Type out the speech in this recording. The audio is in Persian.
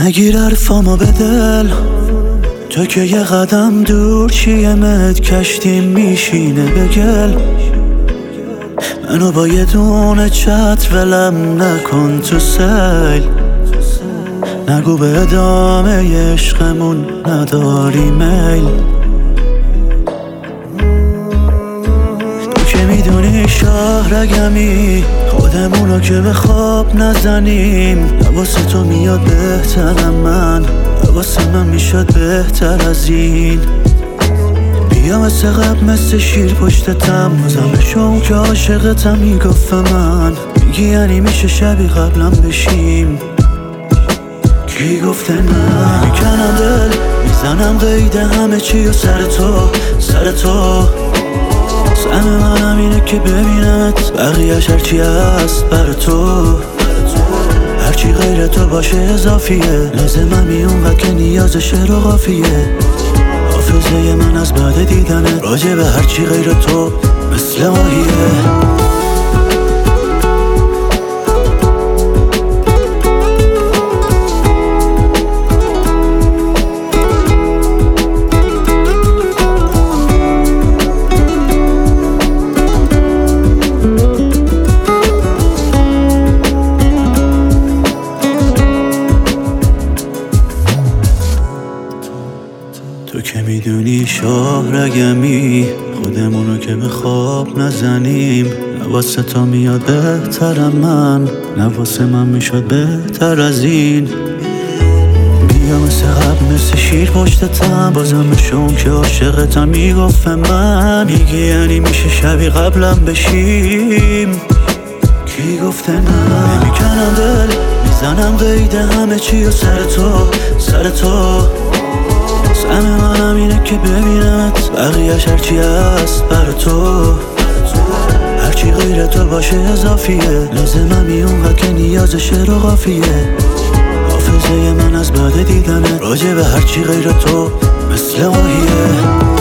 نگیر حرفامو به دل، تو که یه قدم دور چیمت کشتیم میشینه به گل. منو با یه دونه چتر ولم نکن تو سیل، نگو به ادامه عشقمون نداری میل. تو که میدونی شاهرگمی خودمونو که به خواب نزنیم. واسه تو میاد بهترم من، واسه من میشد بهتر از این. بیا مثل قبل مثل شیر پشتتم، بازم شو که عاشقتم میگفت من. میگی یعنی میشه شبی قبلم بشیم، کی گفته نه؟ میکنم دل میزنم قید همه چی و سر تو سهم منم اینه که ببینمت، بقیهش هرچی هست بر تو. هرچی غیر تو باشه اضافیه، لازمم میون و که نیاز شعر و قافیه. حافظه من از بعد دیدنه راجع به هرچی غیر تو مثل ماهیه. تو که میدونی شاهرگمی خودمونو که به خواب نزنیم. نه واسه تو میاد بهترم من، نه واسه من میشد بهتر از این. بیا مثل قبل مثل شیر پشتتم، بازم بشم که عاشقتم میگفت من. میگی یعنی میشه شبی قبلم بشیم، کی گفته نه؟ نمیکنم دل میزنم قید همه چی و سر تو سهم منم اینه که ببینمت، بقیهش هرچی هست بر تو. هرچی غیر تو باشه اضافیه، لازمم میون و که نیاز شعر و قافیه. حافظه من از بعد دیدنه راجع به هرچی غیر تو مثل ماهیه.